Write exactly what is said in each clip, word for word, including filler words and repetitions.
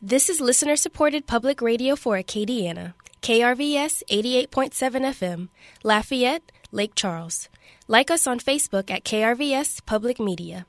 This is listener-supported public radio for Acadiana. K R V S eighty-eight point seven F M, Lafayette, Lake Charles. Like us on Facebook at K R V S Public Media.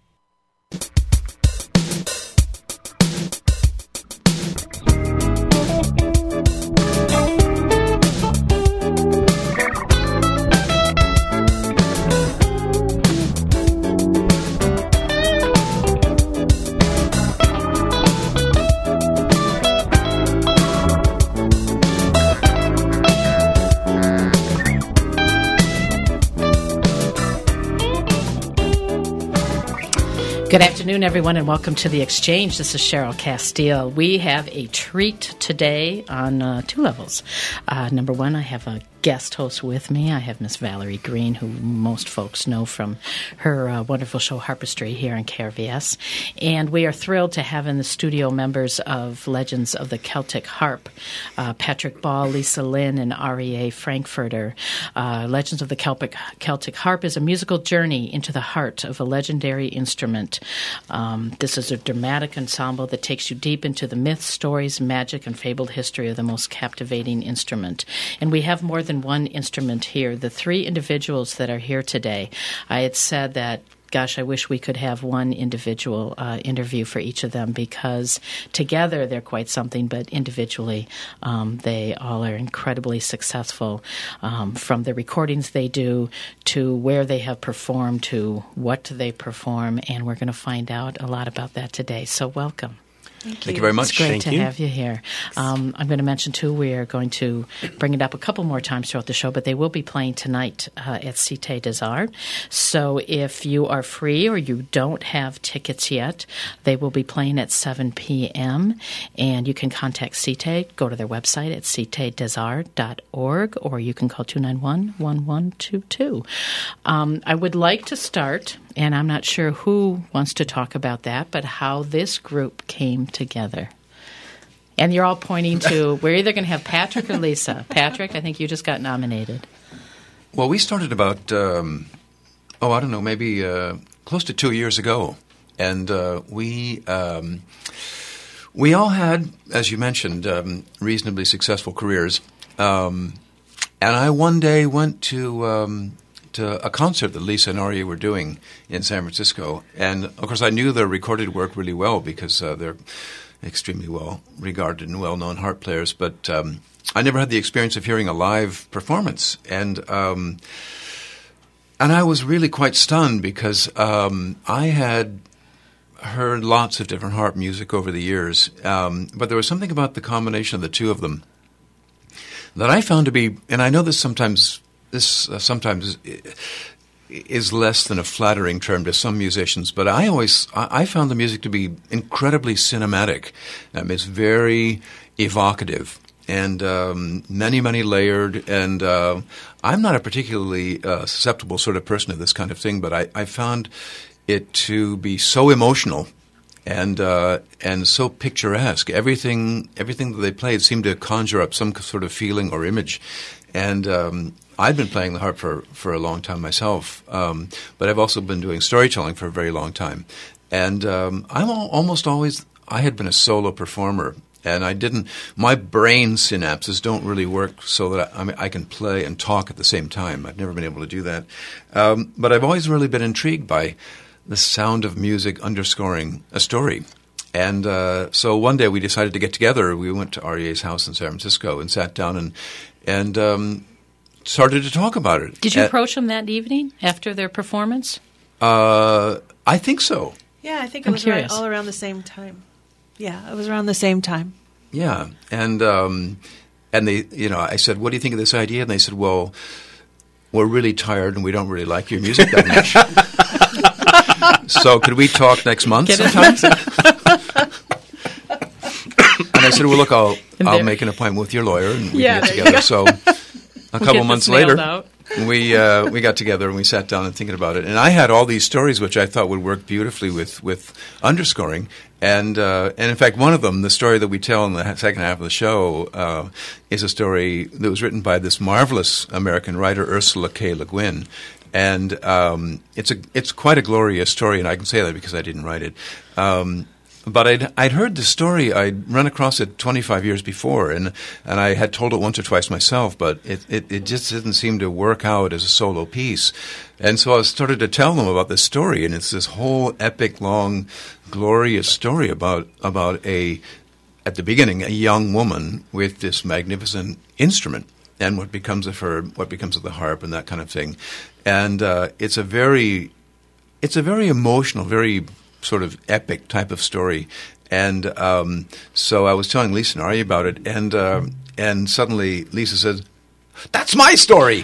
Good afternoon, everyone, and welcome to The Exchange. This is Cheryl Castile. We have a treat today on uh, two levels. Uh, number one, I have a guest host with me. I have Miss Valerie Green, who most folks know from her uh, wonderful show Harpistry here on K R V S. And we are thrilled to have in the studio members of Legends of the Celtic Harp, uh, Patrick Ball, Lisa Lynn, and R E A Frankfurter. Uh, Legends of the Celtic, Celtic Harp is a musical journey into the heart of a legendary instrument. Um, this is a dramatic ensemble that takes you deep into the myths, stories, magic, and fabled history of the most captivating instrument. And we have more than one instrument here. The three individuals that are here today, I had said that, gosh, I wish we could have one individual uh, interview for each of them, because together they're quite something, but individually um, they all are incredibly successful, um, from the recordings they do to where they have performed to what they perform, and we're going to find out a lot about that today. So welcome. Thank you. Thank you very much. It's great Thank to you. have you here. Um, I'm going to mention, too, we are going to bring it up a couple more times throughout the show, but they will be playing tonight uh, at Cité des Arts. So if you are free or you don't have tickets yet, they will be playing at seven p.m., and you can contact Cité. Go to their website at cité des arts dot org, or you can call two nine one, one one two two. Um, I would like to start, and I'm not sure who wants to talk about that, but how this group came together. And you're all pointing to, we're either going to have Patrick or Lisa. Patrick, I think you just got nominated. Well, we started about, um, oh, I don't know, maybe uh, close to two years ago. And uh, we um, we all had, as you mentioned, um, reasonably successful careers. Um, and I one day went to... Um, to a concert that Lisa and Aria were doing in San Francisco. And, of course, I knew their recorded work really well because uh, they're extremely well regarded and well-known harp players. But um, I never had the experience of hearing a live performance. And um, and I was really quite stunned because um, I had heard lots of different harp music over the years. Um, but there was something about the combination of the two of them that I found to be, and I know this sometimes... This uh, sometimes is less than a flattering term to some musicians, but I always I found the music to be incredibly cinematic. Um, it's very evocative and um, many, many layered. And uh, I'm not a particularly uh, susceptible sort of person to this kind of thing, but I, I found it to be so emotional and uh, and so picturesque. Everything everything that they played seemed to conjure up some sort of feeling or image, and um, I've been playing the harp for, for a long time myself, um, but I've also been doing storytelling for a very long time. And um, I'm al- almost always, I had been a solo performer, and I didn't, my brain synapses don't really work so that I, I, mean, I can play and talk at the same time. I've never been able to do that. Um, but I've always really been intrigued by the sound of music underscoring a story. And uh, so one day we decided to get together. We went to R E A's house in San Francisco and sat down and, and um, started to talk about it. Did you uh, approach them that evening after their performance? Uh, I think so. Yeah, I think I'm it was right, curious. all around the same time. Yeah, it was around the same time. Yeah, and um, and they, you know, I said, "What do you think of this idea?" And they said, "Well, we're really tired and we don't really like your music that much. So could we talk next month sometime?" And I said, "Well, look, I'll I'll make an appointment with your lawyer and we Yeah, can get there together." So a We'll couple get months this nailed later, out. we uh, we got together and we sat down and thinking about it. And I had all these stories which I thought would work beautifully with, with underscoring. And uh, and in fact, one of them, the story that we tell in the second half of the show, uh, is a story that was written by this marvelous American writer, Ursula K. Le Guin. And um, it's a it's quite a glorious story, and I can say that because I didn't write it. Um, but I'd, I'd heard the story. I'd run across it twenty-five years before, and, and I had told it once or twice myself, but it, it, it just didn't seem to work out as a solo piece. And so I started to tell them about this story, and it's this whole epic, long, glorious story about about a, at the beginning, a young woman with this magnificent instrument, and what becomes of her, what becomes of the harp, and that kind of thing. And uh, it's a very, it's a very emotional, very sort of epic type of story. And um, so I was telling Lisa and Arya about it, and uh, and suddenly Lisa said, "That's my story."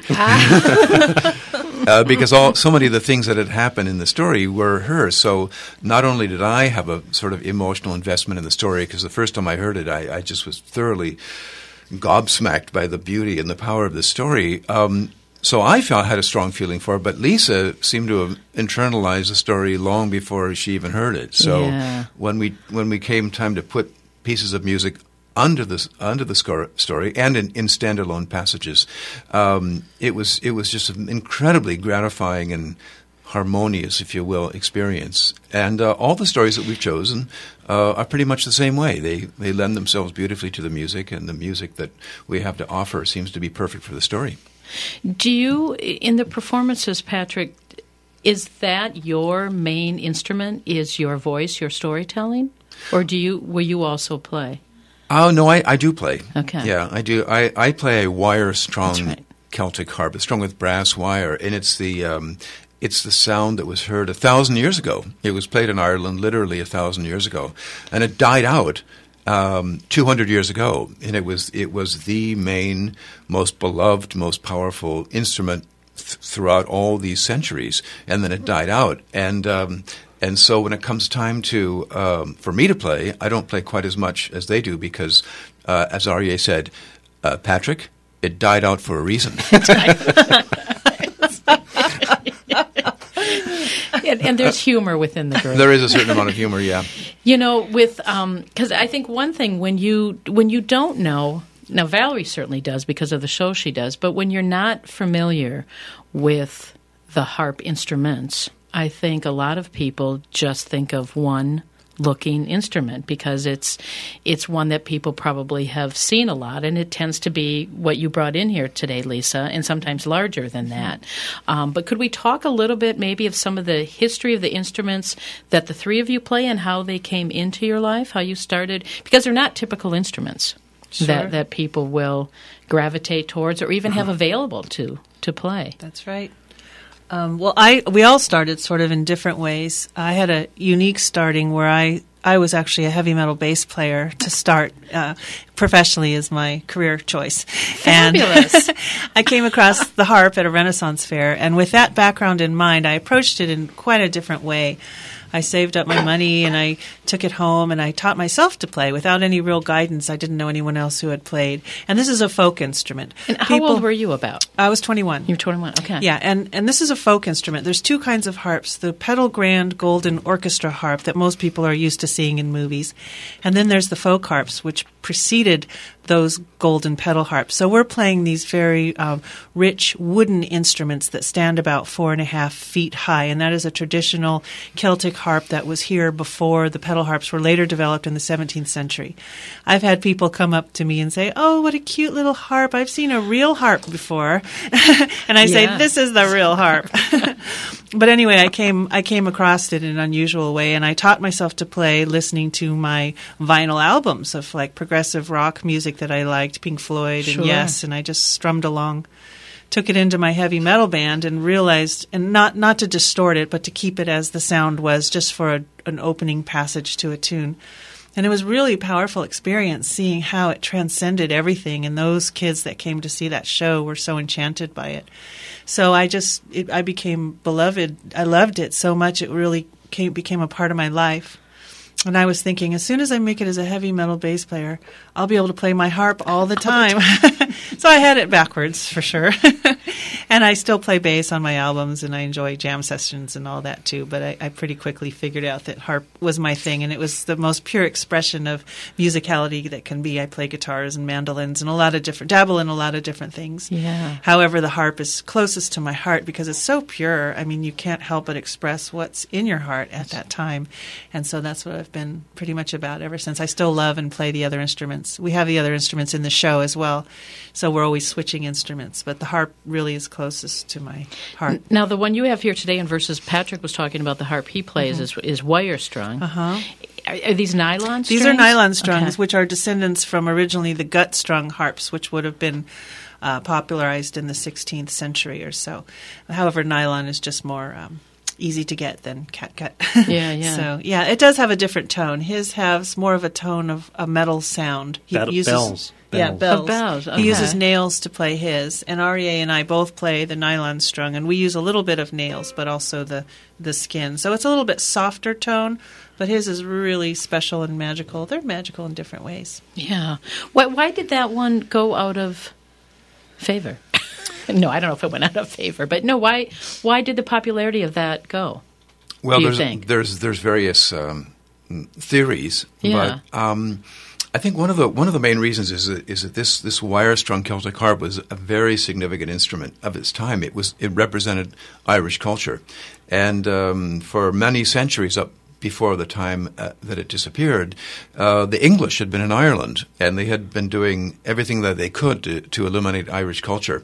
Uh, because all so many of the things that had happened in the story were hers. So not only did I have a sort of emotional investment in the story, because the first time I heard it, I, I just was thoroughly gobsmacked by the beauty and the power of the story. Um, so I felt had a strong feeling for it, but Lisa seemed to have internalized the story long before she even heard it. So yeah. when we when we came time to put pieces of music under the under the score, story and in, in standalone passages, um, it was it was just an incredibly gratifying and harmonious, if you will, experience. And uh, all the stories that we've chosen uh, are pretty much the same way. They they lend themselves beautifully to the music, and the music that we have to offer seems to be perfect for the story. Do you, in the performances, Patrick, is that your main instrument? Is your voice, your storytelling, or do you will you also play? Oh, no, I, I do play. Okay. Yeah, I do. I, I play a wire-strung right. Celtic harp. It's strung with brass wire, and it's the um, it's the sound that was heard a thousand years ago. It was played in Ireland literally a thousand years ago, and it died out um, two hundred years ago. And it was it was the main, most beloved, most powerful instrument th- throughout all these centuries. And then it died out, and um, And so when it comes time to um, for me to play, I don't play quite as much as they do because, uh, as Arya said, uh, Patrick, it died out for a reason. and, and there's humor within the group. There is a certain amount of humor, yeah. You know, with because um, I think one thing when you when you don't know. Now, Valerie certainly does because of the show she does, but when you're not familiar with the harp instruments, I think a lot of people just think of one looking instrument because it's it's one that people probably have seen a lot, and it tends to be what you brought in here today, Lisa, and sometimes larger than that. Um, but could we talk a little bit maybe of some of the history of the instruments that the three of you play and how they came into your life, how you started? Because they're not typical instruments. Sure. That, that people will gravitate towards or even have available to to play. That's right. Um, well, I we all started sort of in different ways. I had a unique starting where I, I was actually a heavy metal bass player to start uh, professionally as my career choice. Fabulous. And I came across the harp at a Renaissance fair, and with that background in mind, I approached it in quite a different way. I saved up my money and I took it home and I taught myself to play without any real guidance. I didn't know anyone else who had played. And this is a folk instrument. And how People, old were you about? I was twenty-one. You were twenty-one, okay. Yeah, and, and this is a folk instrument. There's two kinds of harps. The pedal grand golden orchestra harp that most people are used to seeing in movies. And then there's the folk harps, which preceded those golden pedal harps. So we're playing these very um, rich wooden instruments that stand about four and a half feet high, and that is a traditional Celtic harp that was here before the pedal harps were later developed in the seventeenth century. I've had people come up to me and say, "Oh, what a cute little harp. I've seen a real harp before." And I yeah. say, "This is the real harp." But anyway, I came I came across it in an unusual way, and I taught myself to play listening to my vinyl albums of like progressive rock music that I liked, Pink Floyd Sure. and Yes, and I just strummed along. Took it into my heavy metal band and realized, and not, not to distort it, but to keep it as the sound was, just for a, an opening passage to a tune. And it was really a powerful experience seeing how it transcended everything, and those kids that came to see that show were so enchanted by it. So I just, it, I became beloved. I loved it so much it really came, became a part of my life. And I was thinking, as soon as I make it as a heavy metal bass player, I'll be able to play my harp all the time. So I had it backwards, for sure. And I still play bass on my albums, and I enjoy jam sessions and all that too. But I, I pretty quickly figured out that harp was my thing, and it was the most pure expression of musicality that can be. I play guitars and mandolins and a lot of different, dabble in a lot of different things. Yeah. However, the harp is closest to my heart because it's so pure. I mean, you can't help but express what's in your heart at that time. And so that's what I've been pretty much about ever since. I still love and play the other instruments. We have the other instruments in the show as well, so we're always switching instruments. But the harp really is closest to my heart. Now, the one you have here today in Versus, Patrick was talking about the harp he plays mm-hmm. is, is wire strung. Uh-huh. Are, are these nylon strings? These are nylon strings, okay. which are descendants from originally the gut strung harps, which would have been uh, popularized in the sixteenth century or so. However, nylon is just more um, easy to get than catgut. Yeah, yeah. So, yeah, it does have a different tone. His has more of a tone of a metal sound. He Be- uses, bells. Yeah, bells. bells. Oh, bells. Okay. He uses nails to play his. And R E A and I both play the nylon strung, and we use a little bit of nails, but also the, the skin. So it's a little bit softer tone, but his is really special and magical. They're magical in different ways. Yeah. Why, why did that one go out of favor? No, I don't know if it went out of favor, but no, why why did the popularity of that go? Well, do you there's, think? there's there's various um, theories, Yeah. but um, I think one of the one of the main reasons is that, is that this this wire-strung Celtic harp was a very significant instrument of its time. It was it represented Irish culture, and um, for many centuries up before the time uh, that it disappeared, uh, the English had been in Ireland, and they had been doing everything that they could to, to illuminate Irish culture.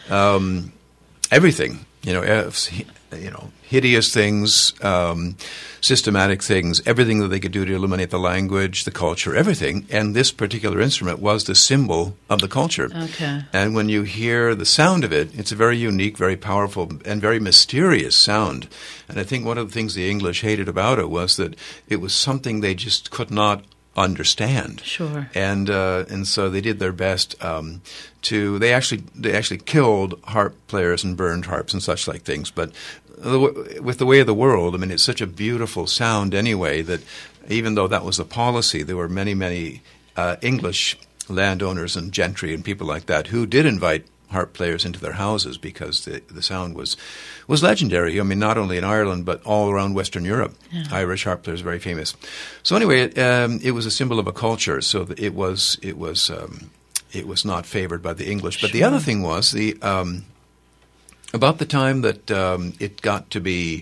Um, everything, you know, uh, you know, hideous things, um, systematic things, everything that they could do to illuminate the language, the culture, everything. And this particular instrument was the symbol of the culture. Okay. And when you hear the sound of it, it's a very unique, very powerful, and very mysterious sound. And I think one of the things the English hated about it was that it was something they just could not understand. Sure. And uh, and so they did their best um, to. They actually they actually killed harp players and burned harps and such like things. But the, with the way of the world, I mean, it's such a beautiful sound anyway that even though that was the policy, there were many many uh, English landowners and gentry and people like that who did invite harp players into their houses because the the sound was was legendary. I mean, not only in Ireland but all around Western Europe. Yeah. Irish harp players very famous. So anyway, it, um, it was a symbol of a culture. So that it was it was um, it was not favored by the English. But Sure. the other thing was the um, about the time that um, it got to be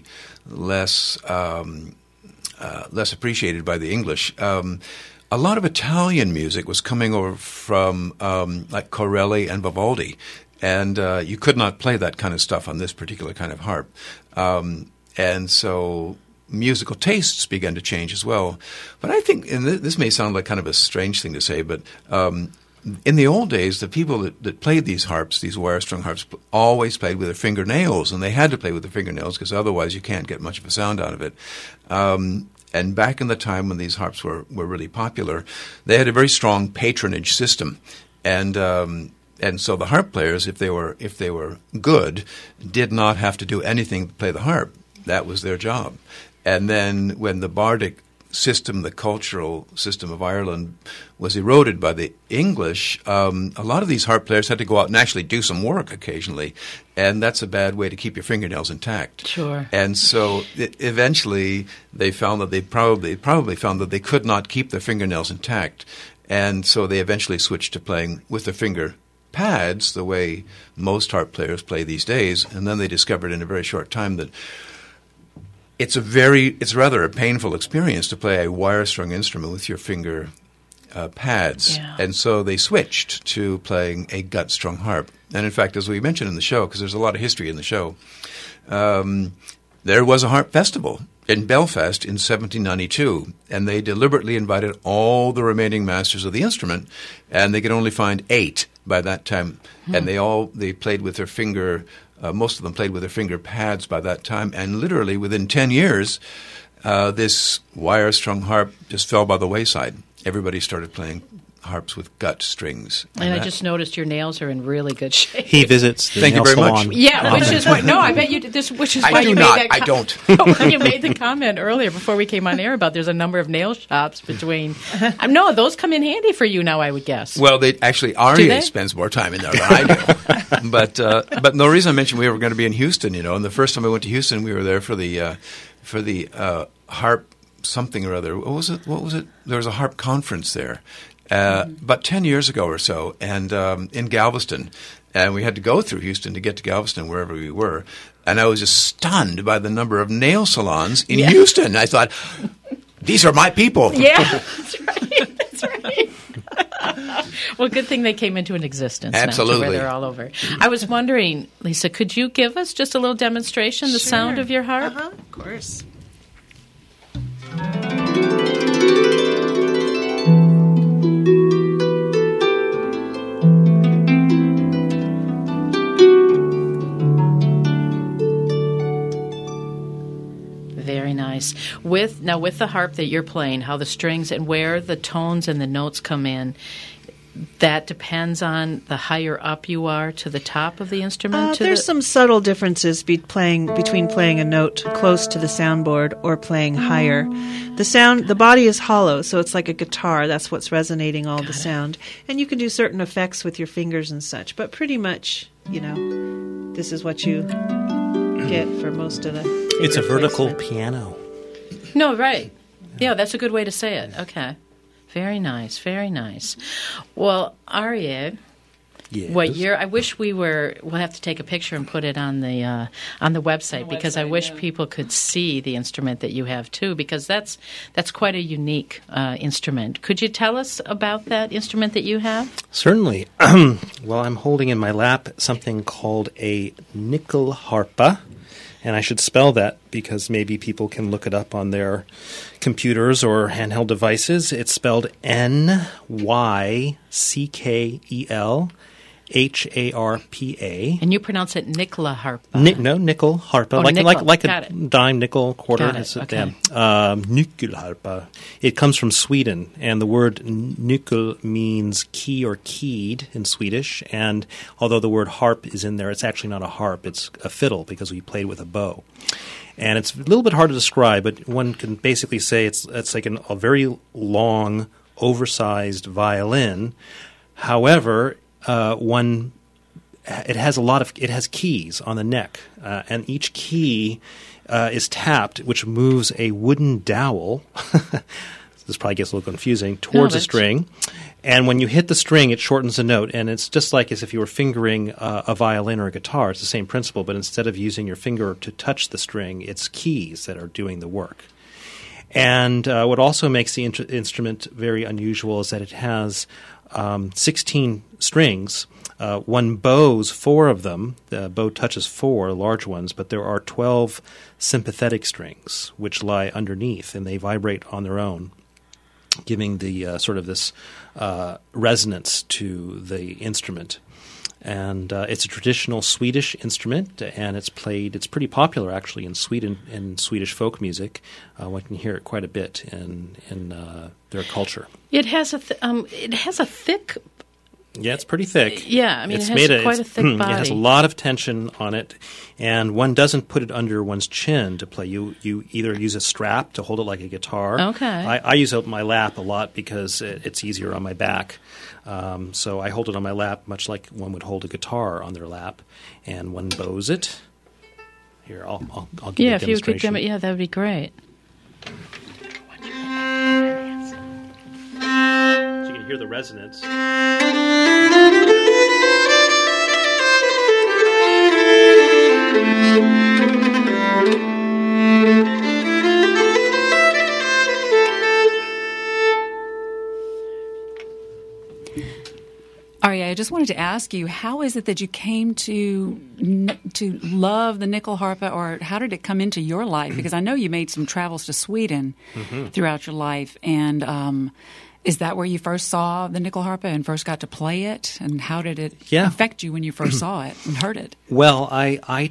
less um, uh, less appreciated by the English. Um, A lot of Italian music was coming over from um, like Corelli and Vivaldi, and uh, you could not play that kind of stuff on this particular kind of harp. Um, and so musical tastes began to change as well. But I think, and th- this may sound like kind of a strange thing to say, but um, in the old days, the people that, that played these harps, these wire-strung harps, always played with their fingernails, and they had to play with their fingernails because otherwise you can't get much of a sound out of it. Um, And back in the time when these harps were, were really popular, they had a very strong patronage system, and um, and so the harp players, if they were if they were good, did not have to do anything to play the harp. That was their job. And then when the bardic system, the cultural system of Ireland, was eroded by the English, um, a lot of these harp players had to go out and actually do some work occasionally, and that's a bad way to keep your fingernails intact. Sure. And so it, eventually they found that they probably probably found that they could not keep their fingernails intact, and so they eventually switched to playing with their finger pads, the way most harp players play these days, and then they discovered in a very short time that it's a very, it's rather a painful experience to play a wire-strung instrument with your finger uh, pads. Yeah. And so they switched to playing a gut-strung harp. And in fact, as we mentioned in the show, because there's a lot of history in the show, um, there was a harp festival in Belfast in seventeen ninety-two, and they deliberately invited all the remaining masters of the instrument, and they could only find eight by that time. Hmm. And they all, they played with their finger Uh, most of them played with their finger pads by that time, and literally within ten years, uh, this wire-strung harp just fell by the wayside. Everybody started playing harps with gut strings. And, and I that, just noticed your nails are in really good shape. He visits the Thank nail you very salon. much. Yeah, which is what. No, I bet you did this. Which is I why do you not. made that. I don't. When you made the comment earlier before we came on air about there's a number of nail shops between. Um, no, those come in handy for you now, I would guess. Well, they actually Do Aria they? spends more time in there than I do. but uh, but the reason I mentioned we were going to be in Houston, you know, and the first time I went to Houston, we were there for the uh, for the uh, harp something or other. What was it? What was it? There was a harp conference there. Uh, about ten years ago or so, and um, in Galveston, and we had to go through Houston to get to Galveston, wherever we were, and I was just stunned by the number of nail salons in Yeah. Houston. I thought, these are my people. Yeah, that's right. That's right. Well, good thing they came into an existence. Now, to Absolutely. where they're all over. I was wondering, Lisa, could you give us just a little demonstration, the Sure. sound of your harp? Uh-huh, of course. Very nice. With now with the harp that you're playing, how the strings and where the tones and the notes come in, that depends on the higher up you are to the top of the instrument. Uh, to there's the, some subtle differences be playing between playing a note close to the soundboard or playing higher. The sound, the body is hollow, so it's like a guitar. That's what's resonating all the sound, and you can do certain effects with your fingers and such. But pretty much, you know, this is what you get for most of the. It's a finger vertical placement. piano. no, right. Yeah, that's a good way to say it. Okay. Very nice, very nice. Well, Aryeh, Yes. what year? I wish we were. We'll have to take a picture and put it on the uh, on the website because I wish people could see the instrument that you have too, because that's that's quite a unique uh, instrument. Could you tell us about that instrument that you have? Certainly. Well, I'm holding in my lap something called a nyckelharpa. And I should spell that because maybe people can look it up on their computers or handheld devices. It's spelled N Y C K E L H A R P A. And you pronounce it nyckelharpa. Ni- no, nickel harpa, Oh, like nickel. like like Got a it. dime, nickel, quarter. Got it. It's a- Okay. yeah. Um, nyckelharpa. It comes from Sweden, and the word nyckel means key or keyed in Swedish. And although the word harp is in there, it's actually not a harp; it's a fiddle because we played with a bow. And it's a little bit hard to describe, but one can basically say it's it's like an, a very long, oversized violin. However, uh, one it has a lot of it has keys on the neck, uh, and each key uh, is tapped, which moves a wooden dowel. This probably gets a little confusing towards a that's- string, and when you hit the string, it shortens the note, and it's just like as if you were fingering uh, a violin or a guitar. It's the same principle, but instead of using your finger to touch the string, it's keys that are doing the work. And uh, what also makes the in- instrument very unusual is that it has um, sixteen strings. Uh, one bows four of them. The bow touches four large ones, but there are twelve sympathetic strings which lie underneath, and they vibrate on their own, giving the uh, sort of this uh, resonance to the instrument. And uh, it's a traditional Swedish instrument, and it's played. It's pretty popular actually in Sweden in Swedish folk music. Uh, one can hear it quite a bit in in uh, their culture. It has a th- um, it has a thick. Yeah, it's pretty thick. Yeah, I mean, it's it has made quite a it's- thick It has a body. lot of tension on it, and one doesn't put it under one's chin to play. You you either use a strap to hold it like a guitar. Okay. I, I use it on my lap a lot because it, it's easier on my back. Um, so I hold it on my lap much like one would hold a guitar on their lap, and one bows it. Here, I'll I'll, I'll give Yeah, you a if you could, demonstration. dem- yeah, that would be great. So you can hear the resonance. Aryeh, I just wanted to ask you, how is it that you came to n- to love the nickel harpa, or how did it come into your life? Because I know you made some travels to Sweden Mm-hmm. throughout your life, and um, is that where you first saw the nickel harpa and first got to play it? And how did it Yeah. affect you when you first saw it and heard it? Well, I, I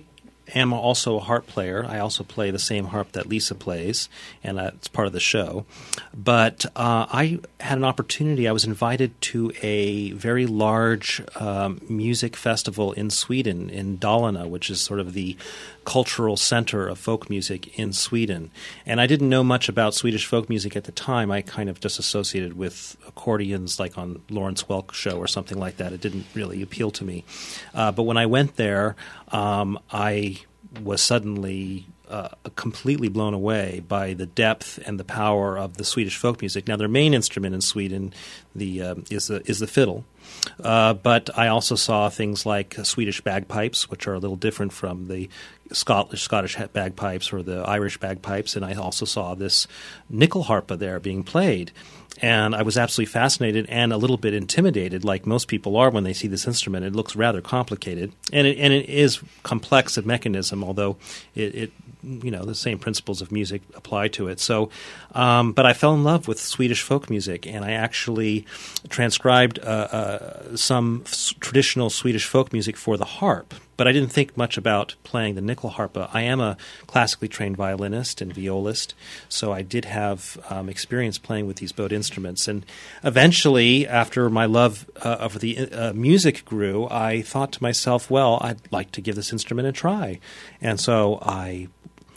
am also a harp player. I also play the same harp that Lisa plays, and that's part of the show. But uh, I had an opportunity. I was invited to a very large um, music festival in Sweden, in Dalarna, which is sort of the cultural center of folk music in Sweden. And I didn't know much about Swedish folk music at the time. I kind of just associated with accordions like on Lawrence Welk show or something like that. It didn't really appeal to me. Uh, but when I went there, um, I was suddenly uh, completely blown away by the depth and the power of the Swedish folk music. Now, their main instrument in Sweden the uh, is the is the fiddle. Uh, but I also saw things like Swedish bagpipes, which are a little different from the Scottish, Scottish bagpipes or the Irish bagpipes, and I also saw this nyckelharpa there being played. And I was absolutely fascinated and a little bit intimidated, like most people are when they see this instrument. It looks rather complicated, and it, and it is complex of mechanism, although it, it you know the same principles of music apply to it. So, um, but I fell in love with Swedish folk music, and I actually transcribed uh, uh, some s- traditional Swedish folk music for the harp. But I didn't think much about playing the nyckelharpa. I am a classically trained violinist and violist, so I did have um, experience playing with these bowed instruments. And eventually, after my love uh, of the uh, music grew, I thought to myself, well, I'd like to give this instrument a try. And so I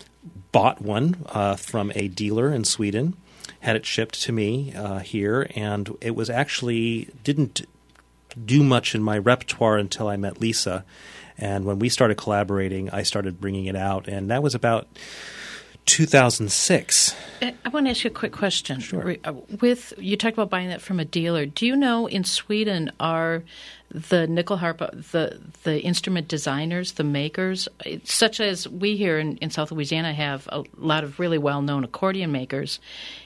bought one uh, from a dealer in Sweden, had it shipped to me uh, here, and it was actually didn't do much in my repertoire until I met Lisa. And when we started collaborating, I started bringing it out, and that was about two thousand six. I want to ask you a quick question. Sure. With you talked about buying that from a dealer. Do you know in Sweden are the nyckelharpa the the instrument designers, the makers, such as we here in, in South Louisiana have a lot of really well known accordion makers?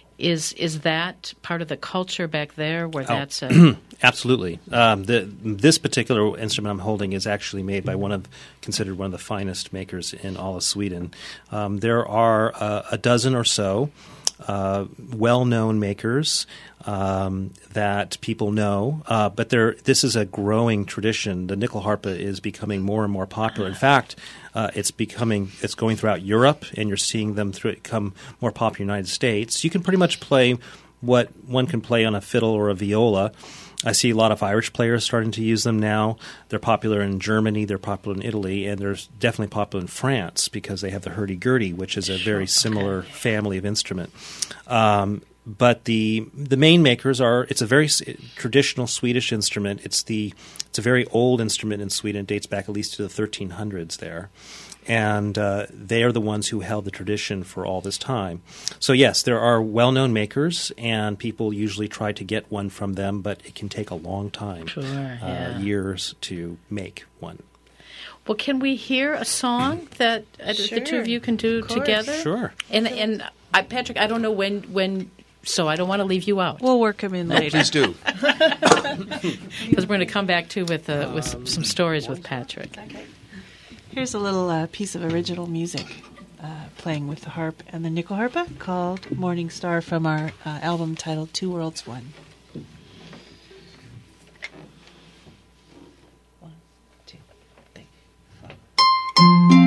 Is is that part of the culture back there where Oh. that's a Absolutely. Um, the, this particular instrument I'm holding is actually made by one of considered one of the finest makers in all of Sweden. Um, there are uh, a dozen or so uh, well-known makers um, that people know, uh, but there this is a growing tradition. The nyckelharpa is becoming more and more popular. In fact, uh, it's becoming it's going throughout Europe, and you're seeing them through, become more popular in the United States. You can pretty much play what one can play on a fiddle or a viola. I see a lot of Irish players starting to use them now. They're popular in Germany, they're popular in Italy, and they're definitely popular in France because they have the hurdy-gurdy, which is a very similar family of instrument. Um, but the the main makers are, it's a very s- traditional Swedish instrument. It's the it's a very old instrument in Sweden. It dates back at least to the thirteen hundreds there. And uh, they are the ones who held the tradition for all this time. So yes, there are well-known makers, and people usually try to get one from them, but it can take a long time, Sure, yeah. uh, years to make one. Well, can we hear a song that uh, the two Sure. of you can do Of course. together? Sure. And and I, Patrick, I don't know when when, so I don't want to leave you out We'll work them in later. Please do. because we're going to come back to with uh, with some, some stories with Patrick. Here's a little uh, piece of original music uh, playing with the harp and the nyckelharpa called Morning Star from our uh, album titled Two Worlds One. One, two, three, four.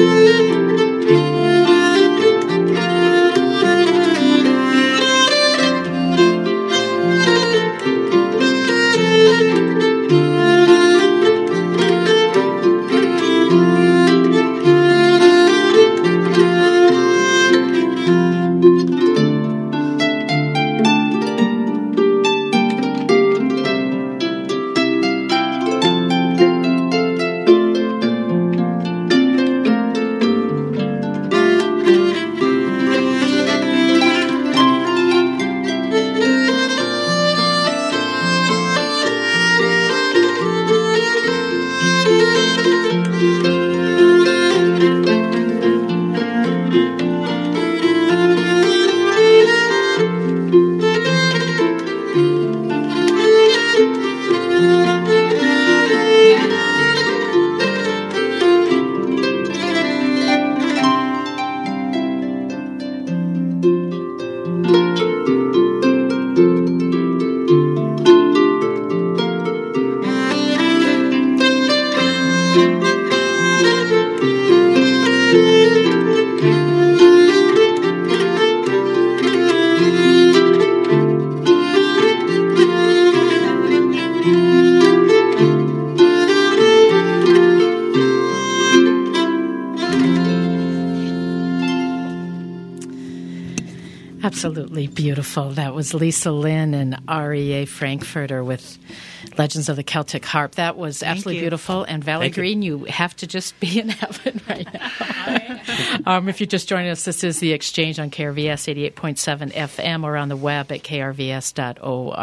Absolutely beautiful. That was Lisa Lynn and R E A Frankfurter with Legends of the Celtic Harp. That was absolutely you. beautiful. And Valerie Thank you. Green, you have to just be in heaven right now. um, if you're just joining us, this is The Exchange on K R V S eighty-eight point seven F M or on the web at k r v s dot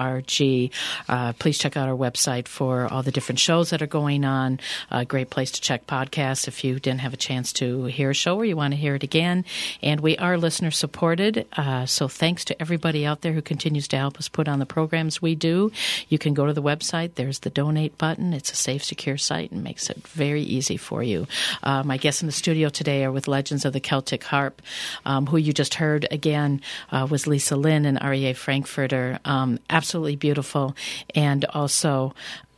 org. Uh, please check out our website for all the different shows that are going on. A great place to check podcasts if you didn't have a chance to hear a show or you want to hear it again. And we are listener supported, uh, so thanks to everybody out there who continues to help us put on the programs we do. You can go to the website. There's the donate button. It's a safe, secure site and makes it very easy for you. Uh, my guests in the studio today are with Legends of the Celtic Harp, um, who you just heard again uh, was Lisa Lynn and R E A Frankfurter. Um, absolutely beautiful. And also,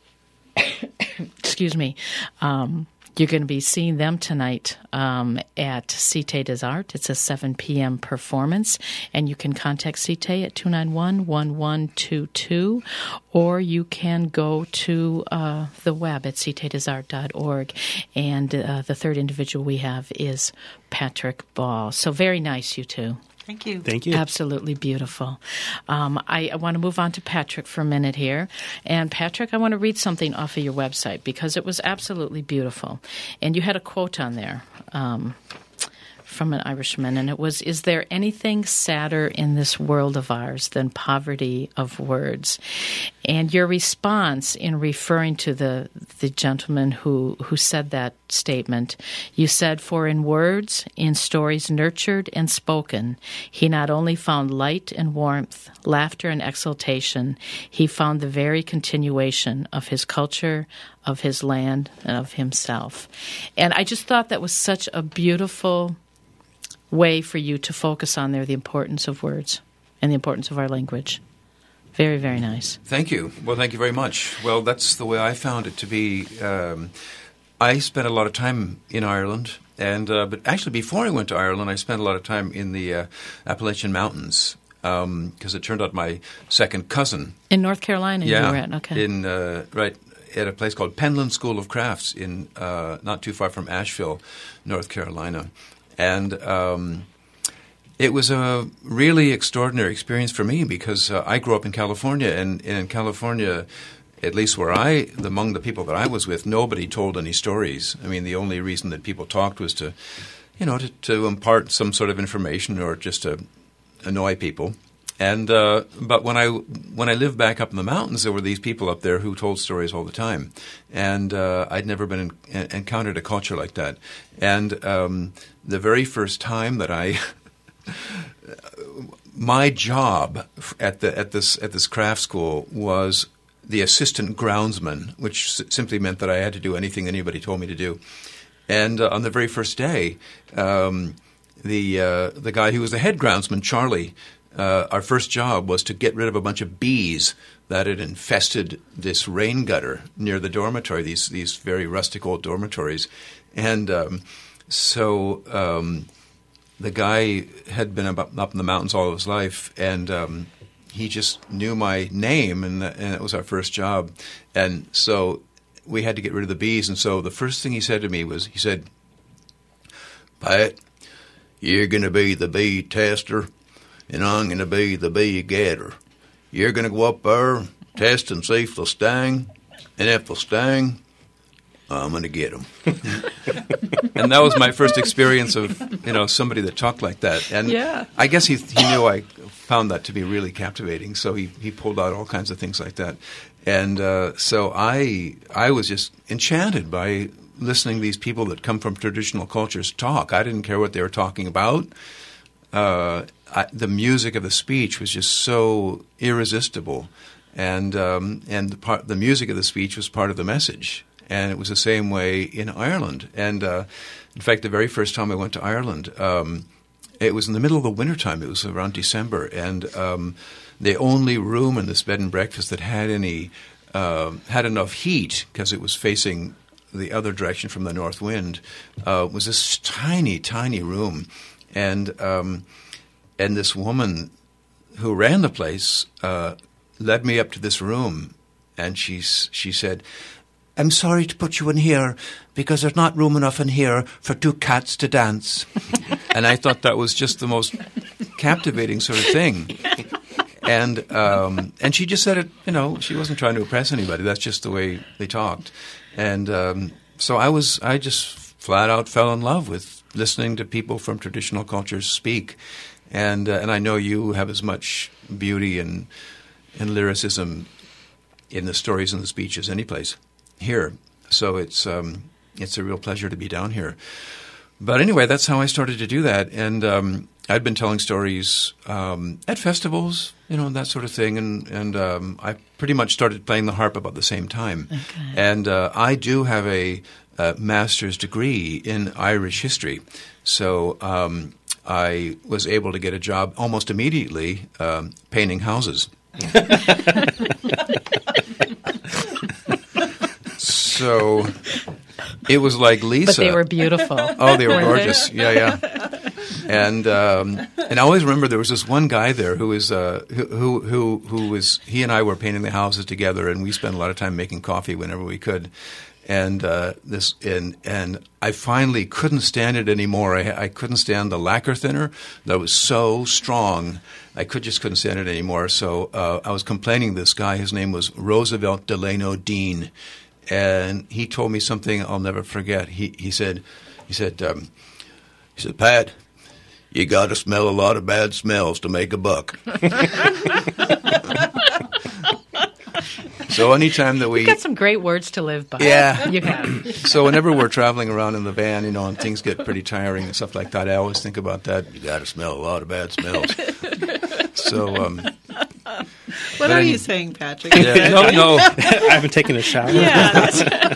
excuse me, um, you're going to be seeing them tonight um, at Cité des Arts. It's a seven p.m. performance, and you can contact Cité at two nine one, one one two two, or you can go to uh, the web at cité des arts dot org. And uh, the third individual we have is Patrick Ball. So very nice, you two. Thank you. Thank you. Absolutely beautiful. Um, I, I want to move on to Patrick for a minute here. And Patrick, I want to read something off of your website because it was absolutely beautiful. And you had a quote on there um, from an Irishman, and it was, "Is there anything sadder in this world of ours than poverty of words?" And your response in referring to the the gentleman who, who said that statement, you said, "For in words, in stories nurtured and spoken, he not only found light and warmth, laughter and exultation, he found the very continuation of his culture, of his land, and of himself." And I just thought that was such a beautiful way for you to focus on there the importance of words and the importance of our language. Very, very nice. Thank you. Well, thank you very much. Well, that's the way I found it to be. Um, I spent a lot of time in Ireland, and uh, but actually before I went to Ireland, I spent a lot of time in the uh, Appalachian Mountains because um, it turned out my second cousin. In North Carolina yeah, you were at? Okay. In, uh, right at a place called Penland School of Crafts in uh, not too far from Asheville, North Carolina. And um, it was a really extraordinary experience for me because uh, I grew up in California, and, and in California, at least where I, among the people that I was with, nobody told any stories. I mean, the only reason that people talked was to, you know, to, to impart some sort of information or just to annoy people. And uh, but when I when I lived back up in the mountains, there were these people up there who told stories all the time, and uh, I'd never been in, encountered a culture like that. And um, the very first time that I, my job at the at this at this craft school was the assistant groundsman, which s- simply meant that I had to do anything anybody told me to do. And uh, on the very first day, um, the uh, the guy who was the head groundsman, Charlie. Uh, our first job was to get rid of a bunch of bees that had infested this rain gutter near the dormitory, these these very rustic old dormitories. And um, so um, the guy had been up, up in the mountains all of his life, and um, he just knew my name, and, the, and it was our first job. And so we had to get rid of the bees. And so the first thing he said to me was, he said, "Pat, you're going to be the bee tester, and I'm going to be the bee getter. You're going to go up there, test and see if they'll sting, and if they'll sting, I'm going to get them." And that was my first experience of, you know, somebody that talked like that. And Yeah. I guess he he knew I found that to be really captivating, so he, he pulled out all kinds of things like that. And uh, so I I was just enchanted by listening to these people that come from traditional cultures talk. I didn't care what they were talking about. Uh, I, the music of the speech was just so irresistible, and um, and the part the music of the speech was part of the message. And it was the same way in Ireland. And uh, in fact, the very first time I went to Ireland, um, it was in the middle of the wintertime. It was around December, and um, the only room in this bed and breakfast that had any uh, had enough heat, because it was facing the other direction from the north wind, uh, was this tiny, tiny room. And um, and this woman who ran the place uh, led me up to this room, and she she said, "I'm sorry to put you in here because there's not room enough in here for two cats to dance." And I thought that was just the most captivating sort of thing. And um, and she just said it, you know, she wasn't trying to impress anybody. That's just the way they talked. And um, so I was, I just flat out fell in love with listening to people from traditional cultures speak. And uh, and I know you have as much beauty and and lyricism in the stories and the speech as any place here. So it's um, it's a real pleasure to be down here. But anyway, that's how I started to do that. And um, I'd been telling stories um, at festivals, you know, and that sort of thing. And, and um, I pretty much started playing the harp about the same time. Okay. And uh, I do have a, a master's degree in Irish history. So um, I was able to get a job almost immediately um, painting houses. So it was like Lisa. But they were beautiful. Oh, they were gorgeous. Yeah, yeah. And um, and I always remember there was this one guy there who was uh, who who who was he and I were painting the houses together, and we spent a lot of time making coffee whenever we could. And uh, this and and I finally couldn't stand it anymore. I, I couldn't stand the lacquer thinner that was so strong. I could just couldn't stand it anymore. So uh, I was complaining to this guy. His name was Roosevelt Delano Dean. And he told me something I'll never forget. He he said, he said, um, he said, "Pat, you got to smell a lot of bad smells to make a buck." So anytime that we You've got some great words to live by. Yeah. You have. So whenever we're traveling around in the van, you know, and things get pretty tiring and stuff like that, I always think about that. You got to smell a lot of bad smells. So. Um, What But are I- you saying, Patrick? yeah, no, no. I haven't taken a shower. Yeah, that's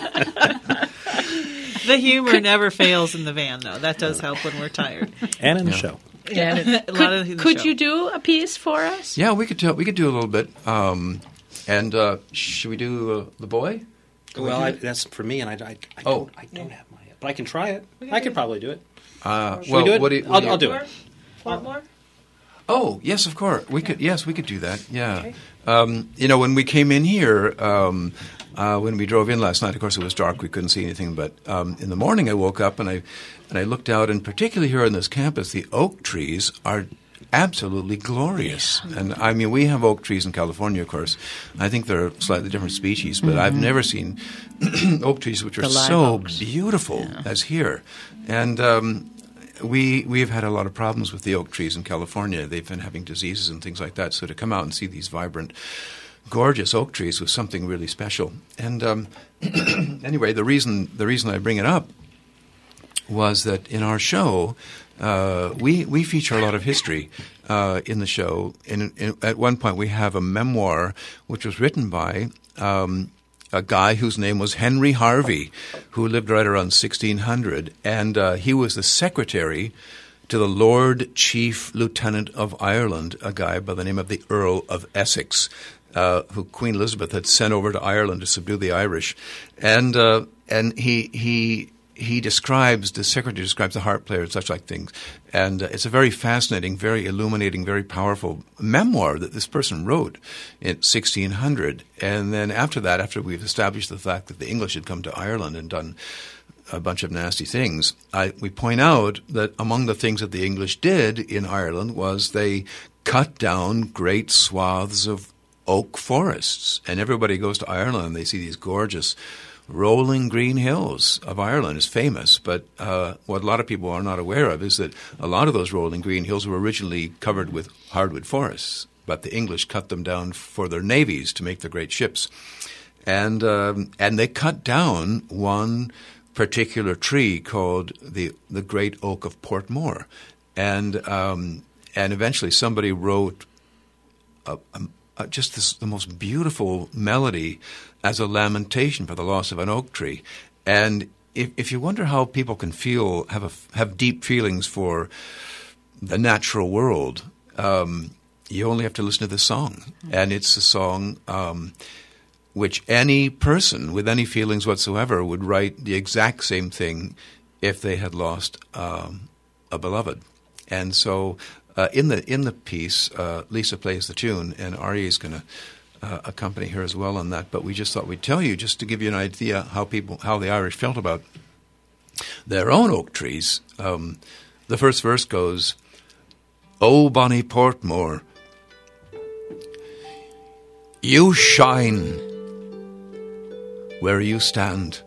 the humor never fails in the van, though. That does help when we're tired. And in the show. Yeah. A lot of the Could show. you do a piece for us? Yeah, we could tell, we could do a little bit. Um, and uh, should we do uh, The Boy? Well, I, that's for me, and I, I, I, Oh. don't, I don't have my but I can try it. I could probably do it. Uh, Should well, we do it? What do you, what I'll, do you- I'll do it. Want more? Oh, yes, of course. We could. Yes, we could do that. Yeah. Um, you know, when we came in here, um, uh, when we drove in last night, of course it was dark. We couldn't see anything. But um, in the morning, I woke up and I and I looked out, and particularly here on this campus, the oak trees are absolutely glorious. And I mean, we have oak trees in California, of course. I think they're slightly different species, but I've never seen oak trees which are The live so oaks. beautiful Yeah. as here. And um, we we've had a lot of problems with the oak trees in California. They've been having diseases and things like that. So to come out and see these vibrant, gorgeous oak trees was something really special. And um, anyway, the reason the reason I bring it up was that in our show, uh, we we feature a lot of history uh, in the show. In, in, at one point, we have a memoir which was written by um, a guy whose name was Henry Harvey, who lived right around sixteen hundred, and uh, he was the secretary to the Lord Chief Lieutenant of Ireland, a guy by the name of the Earl of Essex, uh, who Queen Elizabeth had sent over to Ireland to subdue the Irish, and uh, and he he he describes, the secretary describes the harp player and such like things. And uh, it's a very fascinating, very illuminating, very powerful memoir that this person wrote in sixteen hundred. And then after that, after we've established the fact that the English had come to Ireland and done a bunch of nasty things, I, we point out that among the things that the English did in Ireland was they cut down great swaths of oak forests. And everybody goes to Ireland and they see these gorgeous rolling green hills of Ireland is famous. But uh, what a lot of people are not aware of is that a lot of those rolling green hills were originally covered with hardwood forests. But the English cut them down for their navies to make the great ships. And um, and they cut down one particular tree called the the great oak of Portmore, and um, and eventually somebody wrote a, a, a, just this, the most beautiful melody as a lamentation for the loss of an oak tree. And if, if you wonder how people can feel have a, have deep feelings for the natural world, um, you only have to listen to this song, and it's a song. Um, which any person with any feelings whatsoever would write the exact same thing if they had lost um, a beloved. And so uh, in the in the piece, uh, Lisa plays the tune, and Aryeh is going to uh, accompany her as well on that. But we just thought we'd tell you, just to give you an idea how people, how the Irish felt about their own oak trees. Um, the first verse goes, "O bonny Portmore, you shine where you stand,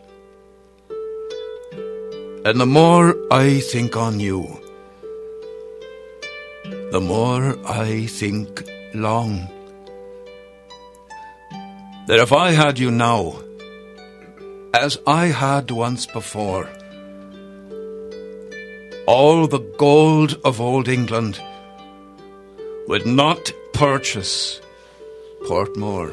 and the more I think on you, the more I think long, that if I had you now, as I had once before, all the gold of old England would not purchase Portmore."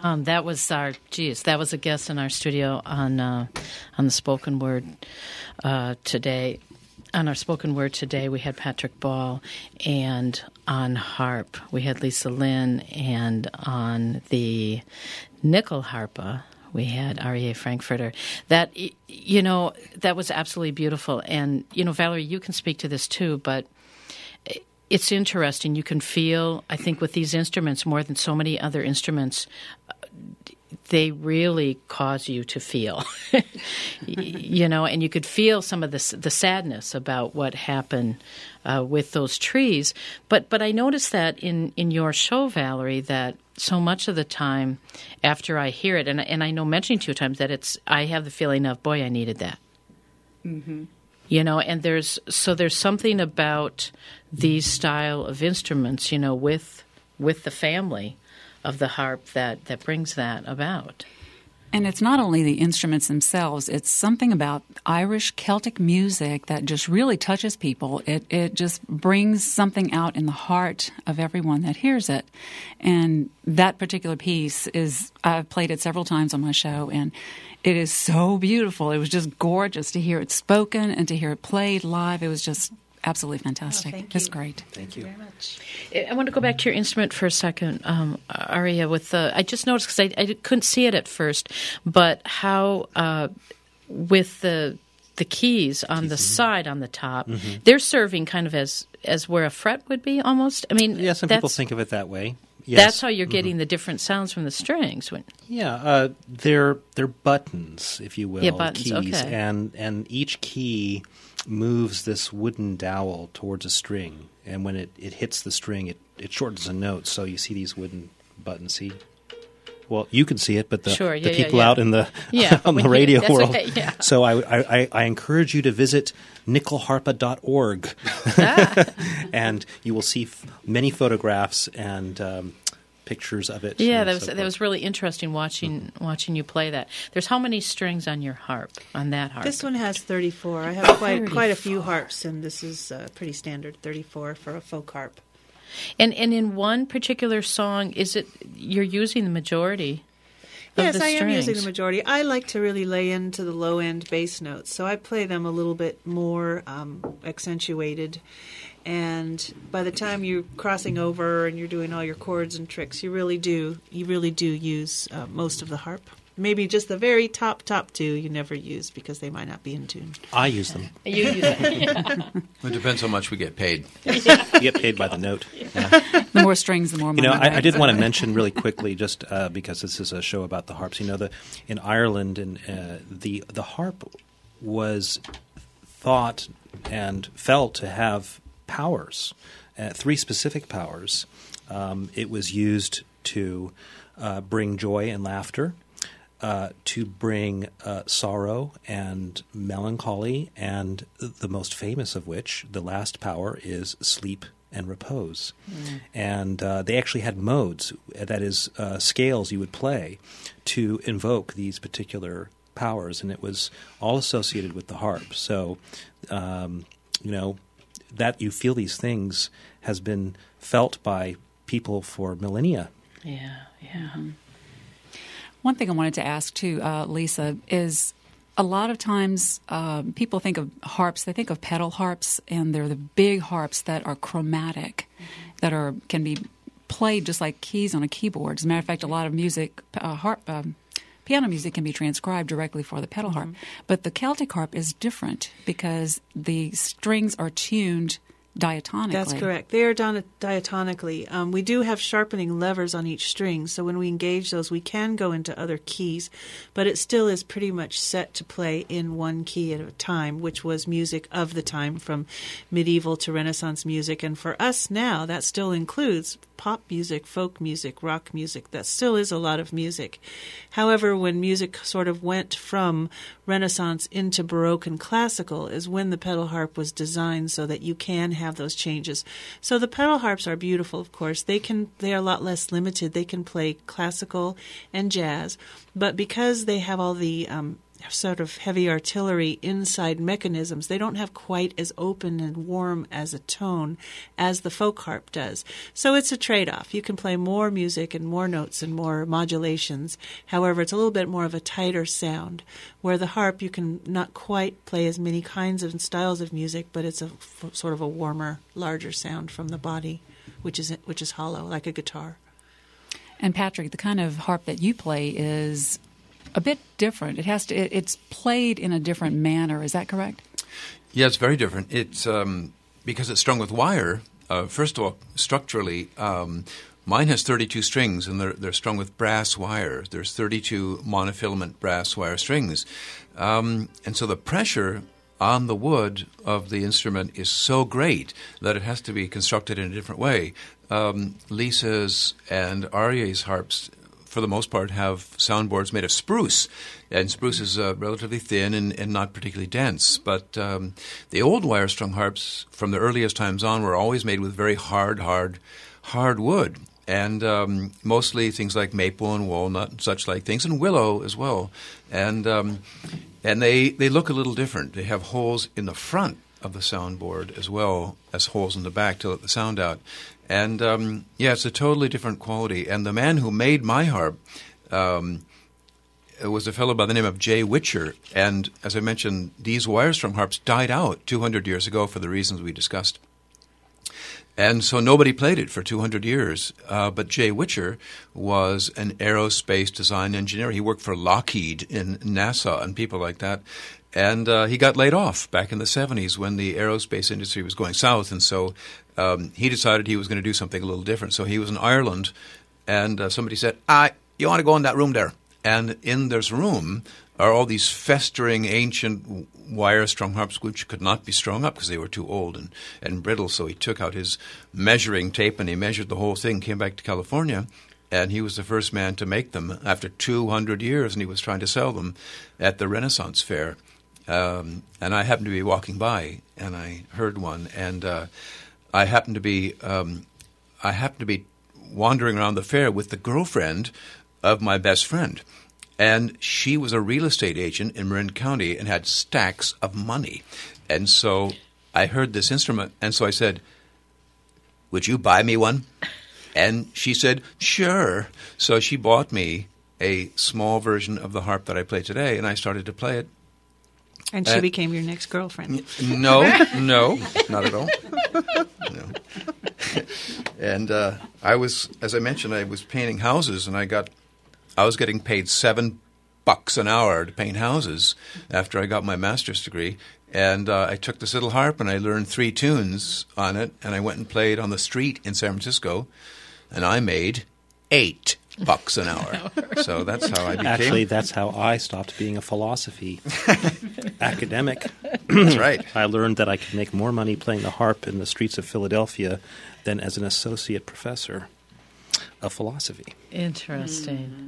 Um, that was our, geez, that was a guest in our studio on uh, on the spoken word uh, today. On our spoken word today, we had Patrick Ball, and on harp, we had Lisa Lynn, and on the nickel harpa, we had Aryeh Frankfurter. That, you know, that was absolutely beautiful. And, you know, Valerie, you can speak to this too, but it's interesting. You can feel, I think, with these instruments, more than so many other instruments, they really cause you to feel, you know, and you could feel some of the the sadness about what happened uh, with those trees. But but I noticed that in, in your show, Valerie, that so much of the time after I hear it, and and I know mentioning to you times that it's, I have the feeling of, boy, I needed that. Mm-hmm. You know, and there's so there's something about these style of instruments, you know, with with the family of the harp that, that brings that about. And it's not only the instruments themselves, it's something about Irish Celtic music that just really touches people. It it just brings something out in the heart of everyone that hears it. And that particular piece is, I've played it several times on my show, and it is so beautiful. It was just gorgeous to hear it spoken and to hear it played live. It was just absolutely fantastic. Oh, thank it's you. great. Thank you. Very much. I want to go back to your instrument for a second, um, Aria. With the, I just noticed because I, I couldn't see it at first, but how uh, with the the keys on the side on the top, mm-hmm. they're serving kind of as as where a fret would be almost. I mean, yeah, some people think of it that way. Yes. That's how you're getting mm-hmm. the different sounds from the strings. When, yeah, uh, they're they're buttons, if you will, yeah, buttons, keys, okay. and and each key moves this wooden dowel towards a string, and when it, it hits the string, it, it shortens a note. So you see these wooden buttons. See, well, you can see it, but the, sure, yeah, the people yeah, yeah. out in the yeah, on the you, radio world. Okay, yeah. So I, I I encourage you to visit nickel harpa dot org, ah. and you will see f- many photographs and um, pictures of it. Yeah, that was so that was really interesting watching mm-hmm. watching you play that. There's how many strings on your harp, on that harp? This one has thirty-four. I have quite quite a few harps, and this is uh, pretty standard, thirty-four for a folk harp. And and in one particular song, is it you're using the majority? Of Yes, the I am strings? using the majority. I like to really lay into the low end bass notes, so I play them a little bit more um, accentuated. And by the time you're crossing over and you're doing all your chords and tricks, you really do you really do use uh, most of the harp. Maybe just the very top top two you never use because they might not be in tune. I use them. You use them. Yeah. It depends how much we get paid. You get paid by the note. Yeah. The more strings, the more money. You know, I, I right? did want to mention really quickly, just uh, because this is a show about the harps. You know, the in Ireland, and uh, the the harp was thought and felt to have powers, uh, three specific powers. Um, it was used to uh, bring joy and laughter, uh, to bring uh, sorrow and melancholy, and the most famous of which, the last power, is sleep and repose. Mm. And uh, they actually had modes, that is, uh, scales you would play to invoke these particular powers, and it was all associated with the harp. So, um, you know, that you feel these things has been felt by people for millennia. Yeah, yeah. Mm-hmm. One thing I wanted to ask too, uh, Lisa, is a lot of times um, people think of harps, they think of pedal harps, and they're the big harps that are chromatic, mm-hmm. that are can be played just like keys on a keyboard. As a matter of fact, a lot of music, uh, harp, um, piano music can be transcribed directly for the pedal harp. Mm-hmm. But the Celtic harp is different because the strings are tuned diatonically. That's correct. They are done diatonically. Um, we do have sharpening levers on each string, so when we engage those, we can go into other keys, but it still is pretty much set to play in one key at a time, which was music of the time, from medieval to Renaissance music. And for us now, that still includes pop music, folk music, rock music. That still is a lot of music. However, when music sort of went from Renaissance into Baroque and classical is when the pedal harp was designed so that you can have those changes. So the pedal harps are beautiful, of course. They can they are a lot less limited. They can play classical and jazz, but because they have all the um, sort of heavy artillery inside mechanisms. They don't have quite as open and warm as a tone as the folk harp does. So it's a trade-off. You can play more music and more notes and more modulations. However, it's a little bit more of a tighter sound, where the harp you can not quite play as many kinds of and styles of music, but it's a f- sort of a warmer, larger sound from the body, which is which is hollow, like a guitar. And Patrick, the kind of harp that you play is a bit different. It has to. It, it's played in a different manner. Is that correct? Yeah, it's very different. It's um, because it's strung with wire. Uh, first of all, structurally, um, mine has thirty-two strings, and they're they're strung with brass wire. There's thirty-two monofilament brass wire strings, um, and so the pressure on the wood of the instrument is so great that it has to be constructed in a different way. Um, Lisa's and Arye's harps, for the most part, have soundboards made of spruce, and spruce is uh, relatively thin and, and not particularly dense. But um, the old wire-strung harps from the earliest times on were always made with very hard, hard, hard wood, and um, mostly things like maple and walnut and such like things, and willow as well. And um, and they, they look a little different. They have holes in the front of the soundboard as well as holes in the back to let the sound out. And, um, yeah, it's a totally different quality. And the man who made my harp um, was a fellow by the name of Jay Witcher. And, as I mentioned, these wire-strung harps died out two hundred years ago for the reasons we discussed. And so nobody played it for two hundred years. Uh, but Jay Witcher was an aerospace design engineer. He worked for Lockheed in NASA and people like that. And uh, he got laid off back in the seventies when the aerospace industry was going south. And so um, he decided he was going to do something a little different. So he was in Ireland, and uh, somebody said, ah, you want to go in that room there? And in this room are all these festering ancient wire-strung harps which could not be strung up because they were too old and, and brittle. So he took out his measuring tape and he measured the whole thing, came back to California, and he was the first man to make them after two hundred years, and he was trying to sell them at the Renaissance Fair. Um, and I happened to be walking by, and I heard one, and uh, I happened to be um, I happened to be wandering around the fair with the girlfriend of my best friend, and she was a real estate agent in Marin County and had stacks of money, and so I heard this instrument, and so I said, "Would you buy me one?" And she said, "Sure." So she bought me a small version of the harp that I play today, and I started to play it. And she Uh, became your next girlfriend. No, no, not at all. No. And uh, I was, as I mentioned, I was painting houses, and I got, I was getting paid seven bucks an hour to paint houses after I got my master's degree. And uh, I took this little harp, and I learned three tunes on it, and I went and played on the street in San Francisco, and I made eight bucks an hour. So that's how I became. Actually, that's how I stopped being a philosophy academic. That's right. I learned that I could make more money playing the harp in the streets of Philadelphia than as an associate professor of philosophy. Interesting.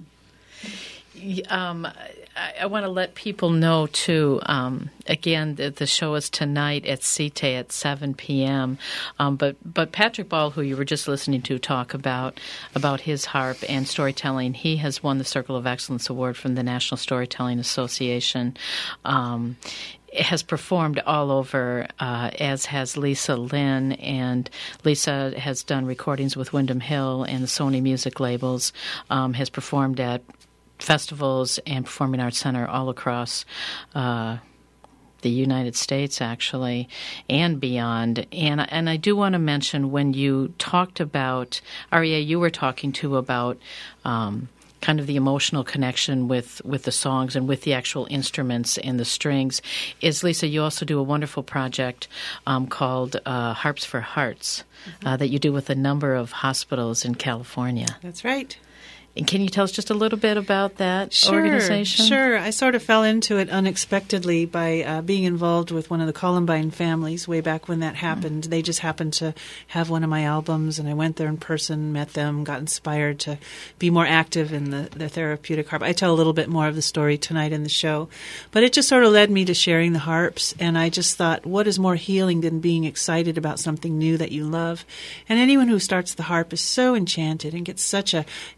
Y- Um, I, I want to let people know, too, um, again, the, the show is tonight at C T A at seven p.m. Um, but, but Patrick Ball, who you were just listening to talk about, about his harp and storytelling, he has won the Circle of Excellence Award from the National Storytelling Association. Um, has performed all over, uh, as has Lisa Lynn, and Lisa has done recordings with Windham Hill and the Sony Music labels, um, has performed at festivals and performing arts center all across uh, the United States, actually, and beyond. And and I do want to mention, when you talked about, Aria, you were talking to about um, kind of the emotional connection with, with the songs and with the actual instruments and the strings, is, Lisa, you also do a wonderful project um, called uh, Harps for Hearts, mm-hmm. uh, that you do with a number of hospitals in California. That's right. And can you tell us just a little bit about that Sure, organization? Sure. I sort of fell into it unexpectedly by uh, being involved with one of the Columbine families way back when that happened. Mm. They just happened to have one of my albums, and I went there in person, met them, got inspired to be more active in the, the therapeutic harp. I tell a little bit more of the story tonight in the show. But it just sort of led me to sharing the harps, and I just thought, what is more healing than being excited about something new that you love? And anyone who starts the harp is so enchanted and gets such a an energy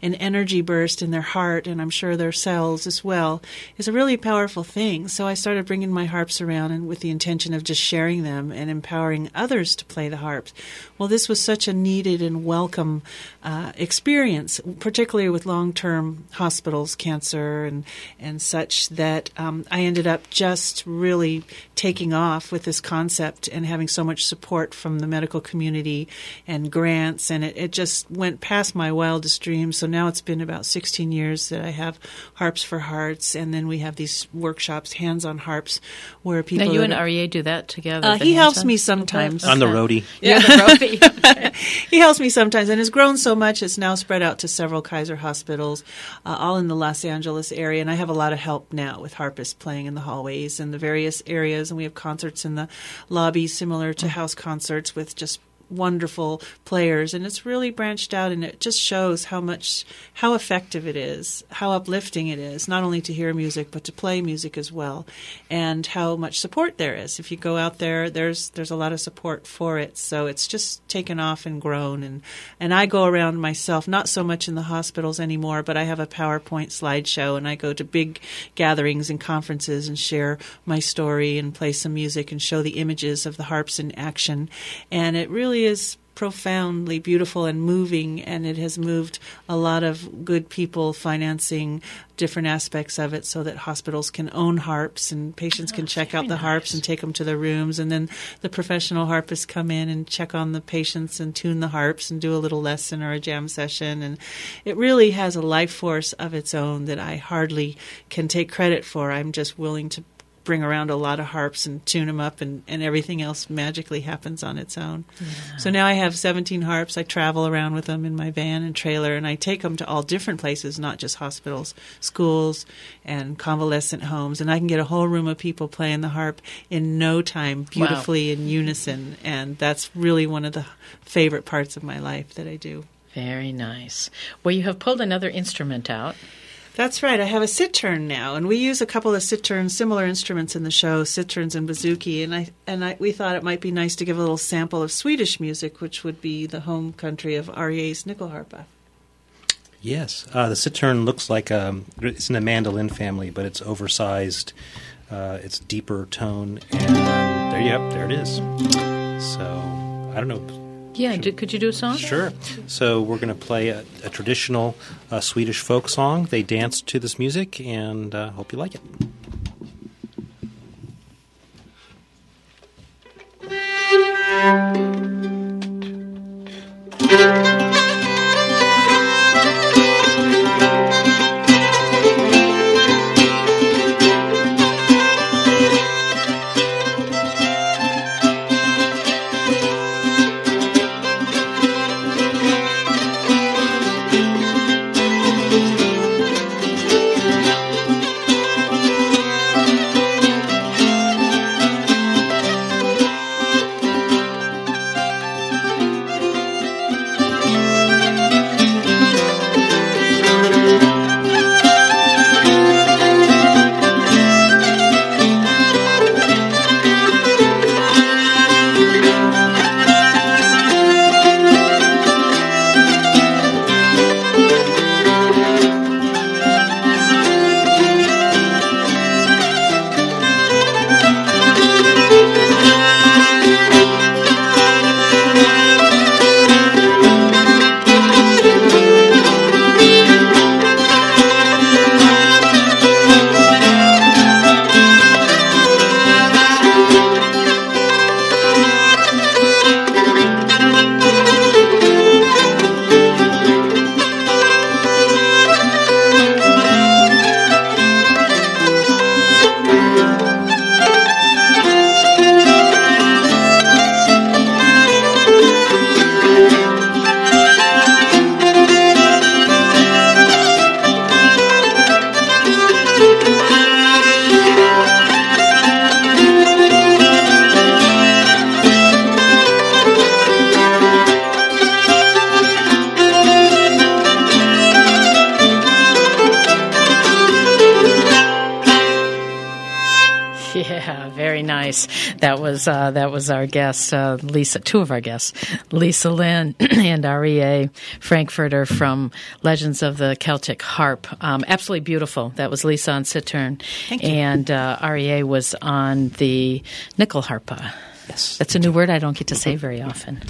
energy burst in their heart, and I'm sure their cells as well, is a really powerful thing. So I started bringing my harps around and with the intention of just sharing them and empowering others to play the harps. Well, this was such a needed and welcome uh, experience, particularly with long-term hospitals, cancer and, and such, that um, I ended up just really taking off with this concept and having so much support from the medical community and grants, and it, it just went past my wildest dreams. So now it's been about sixteen years that I have Harps for Hearts, and then we have these workshops, hands-on harps, where people... Now, you and are, R E A do that together? uh, the He helps hands-on? me sometimes. I'm the roadie. You're the roadie. He helps me sometimes, and has grown so much it's now spread out to several Kaiser hospitals, uh, all in the Los Angeles area, and I have a lot of help now with harpists playing in the hallways and the various areas, and we have concerts in the lobby similar to house concerts with just wonderful players, and it's really branched out, and it just shows how much, how effective it is, how uplifting it is, not only to hear music but to play music as well, and how much support there is. If you go out there, there's there's a lot of support for it, so it's just taken off and grown, and and I go around myself, not so much in the hospitals anymore, but I have a PowerPoint slideshow, and I go to big gatherings and conferences and share my story and play some music and show the images of the harps in action, and it really is profoundly beautiful and moving, and it has moved a lot of good people financing different aspects of it so that hospitals can own harps and patients can Oh, check out very the harps nice. and take them to their rooms, and then the professional harpists come in and check on the patients and tune the harps and do a little lesson or a jam session, and it really has a life force of its own that I hardly can take credit for. I'm just willing to bring around a lot of harps and tune them up, and, and everything else magically happens on its own. Yeah. So now I have seventeen harps. I travel around with them in my van and trailer, and I take them to all different places, not just hospitals, schools, and convalescent homes, and I can get a whole room of people playing the harp in no time, beautifully wow. in unison, and that's really one of the favorite parts of my life that I do. Very nice. Well, you have pulled another instrument out. That's right. I have a cittern now, and we use a couple of citterns, similar instruments in the show, citterns and bouzouki, and I and I, we thought it might be nice to give a little sample of Swedish music, which would be the home country of R E A's Nyckelharpa. Yes. Uh, the cittern looks like um, it's in the mandolin family, but it's oversized. Uh, it's deeper tone, and um, there you have, there it is. So, I don't know. Yeah, do, could you do a song? Sure. So we're going to play a, a traditional uh, Swedish folk song. They dance to this music, and uh, hope you like it. nice. That was uh, that was our guest, uh, Lisa. Two of our guests, Lisa Lynn and R E A Frankfurter from Legends of the Celtic Harp. Um, absolutely beautiful. That was Lisa on Cittern, Thank you. and uh, R E A was on the nickel harpa. Yes. That's a new word I don't get to say very often.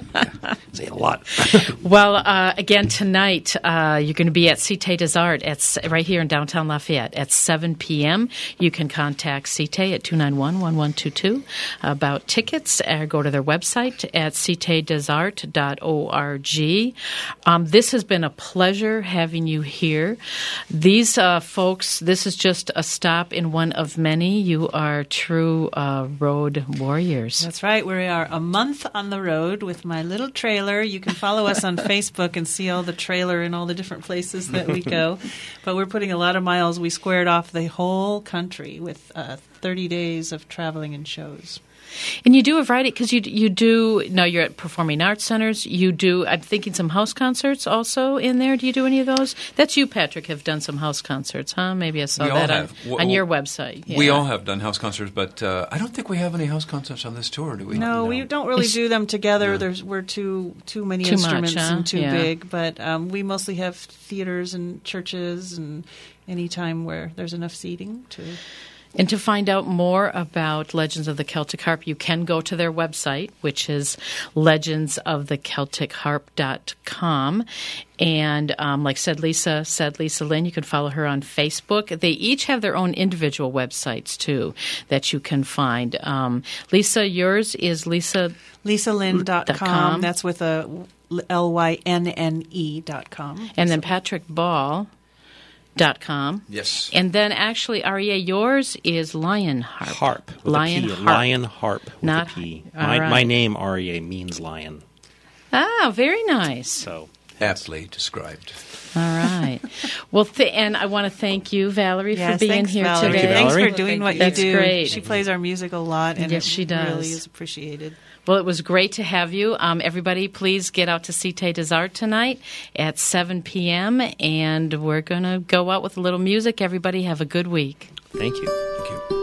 Say it a lot. Well, uh, again, tonight uh, you're going to be at Cité des Arts at, s- right here in downtown Lafayette at seven p.m. You can contact Cité at two nine one, one one two two about tickets, or go to their website at cité des arts dot org. Um, this has been a pleasure having you here. These uh, folks, this is just a stop in one of many. You are true uh, road warriors. That's right. We are a month on the road with my little trailer. You can follow us on Facebook and see all the trailer in all the different places that we go. But we're putting a lot of miles. We squared off the whole country with uh, thirty days of traveling and shows. And you do a variety, because you you do, now you're at performing arts centers, you do, I'm thinking some house concerts also in there. Do you do any of those? That's you, Patrick, have done some house concerts, huh? Maybe I saw We all that on, have. W- on your website. Yeah. We all have done house concerts, but uh, I don't think we have any house concerts on this tour, do we? No, we don't really It's- do them together. There's we're too too many Too much, instruments huh? and too Yeah. big. But um, we mostly have theaters and churches and any time where there's enough seating to. And to find out more about Legends of the Celtic Harp, you can go to their website, which is legends of the celtic harp dot com. And um, like said Lisa, said Lisa Lynn, you can follow her on Facebook. They each have their own individual websites, too, that you can find. Um, Lisa, yours is Lisa... lisa lynn dot Dot com. com. That's with a L Y N N E dot com. And then Patrick Ball. Dot com. Yes. And then actually, R E A, yours is Lion Harp. Harp. With Lion a P. Harp. Lion Harp with Not- a P. all My, right. my name, R E A, means lion. Ah, very nice. So Aptly described. All right. Well, th- and I want to thank you, Valerie, Yes, for being thanks, here Valerie. today. Thank you, Thanks Valerie. for doing what you That's do. great. She plays our music a lot, and Yes, it she does. really is appreciated. Well, it was great to have you. Um, everybody, please get out to Cité des Arts tonight at seven p.m., and we're going to go out with a little music. Everybody have a good week. thank you. Thank you.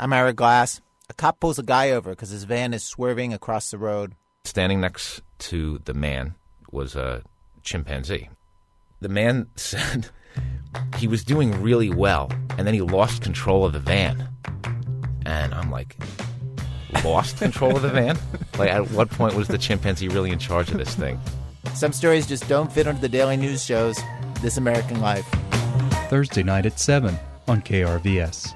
I'm Ira Glass. A cop pulls a guy over because his van is swerving across the road. Standing next to the man was a chimpanzee. The man said he was doing really well, and then he lost control of the van. And I'm like, lost control of the van? Like, at what point was the chimpanzee really in charge of this thing? Some stories just don't fit into the daily news shows This American Life. Thursday night at seven on K R V S.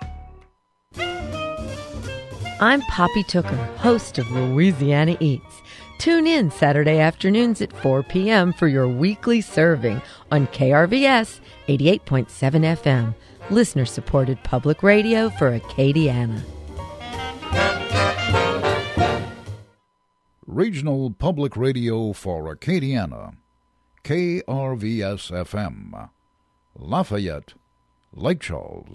I'm Poppy Tooker, host of Louisiana Eats. Tune in Saturday afternoons at four p.m. for your weekly serving on K R V S eighty-eight point seven F M, listener-supported public radio for Acadiana. Regional Public Radio for Acadiana, K R V S F M, Lafayette, Lake Charles.